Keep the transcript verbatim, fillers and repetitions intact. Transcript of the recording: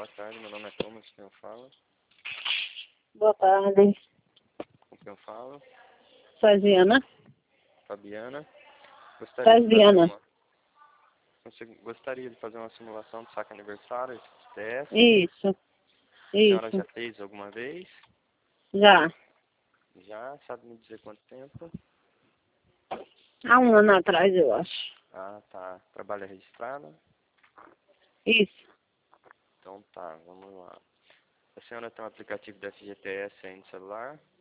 boa tarde, meu nome é Thomas, quem eu falo? Boa tarde. Com quem eu falo? Fabiana. Fabiana. Gostaria de fazer Fabiana. uma... Você gostaria de fazer uma simulação de saque aniversário, T S? Isso. A senhora Isso. já fez alguma vez? Já. Já? Sabe me dizer quanto tempo? Há um ano atrás, eu acho. Ah, tá. Trabalha registrado? Isso. Então tá, vamos lá. A senhora tem um aplicativo da F G T S aí no celular?